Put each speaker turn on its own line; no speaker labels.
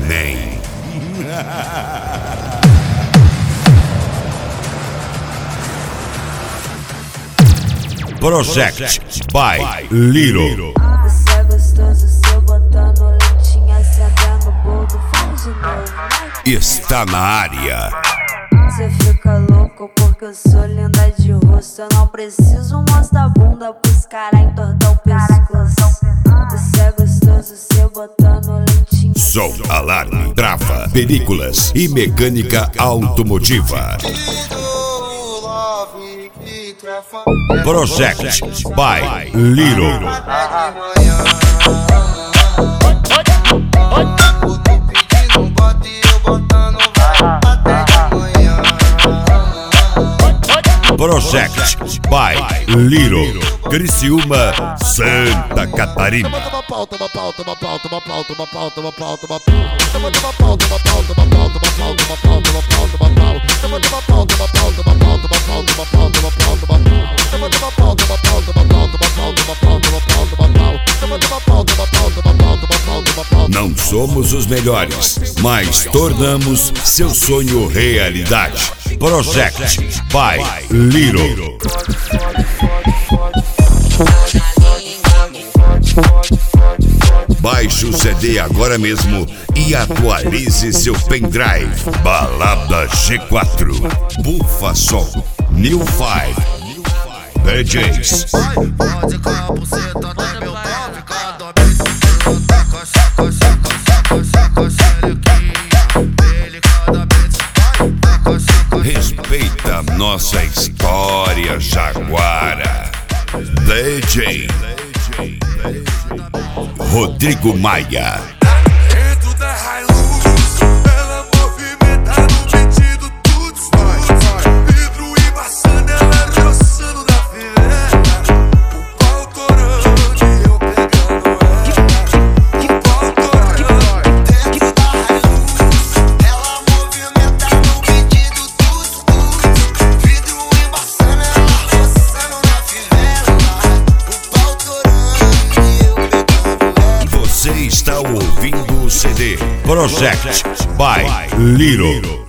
neném. Project by Little.
Isso é gostoso, se eu botando lentinha, acendendo o boldo, faz de novo.
Está na área.
Cê fica louco porque eu sou linda de rosto. Eu não preciso mostrar a bunda pros caras entortar o pescoço. Isso é gostoso, se eu botando lentinha.
Som, alarme, trava, películas e mecânica automotiva. Project by Little. Project by Little. Criciúma, Santa Catarina. Não somos os melhores, mas tornamos seu sonho realidade. Project by Little. Baixe o CD agora mesmo e atualize seu pendrive. Balada G4, Bufa Som, New 5, DJs.
Pode cair a buceta no meu pau, fica
Respeita a nossa história, Jaguara. DJ Rodrigo Maia.
Dentro da Hilux, ela movimenta no pedido, tudo vai. Vidro embaçando, ela roçando na fileira. O pau torando e eu pegando ela. O pau torando. Dentro da Hilux, ela movimenta no pedido, tudo. Vidro embaçando, ela roçando na fileira. O pau torando e eu pegando ela.
Você está ouvindo o CD Project by Little.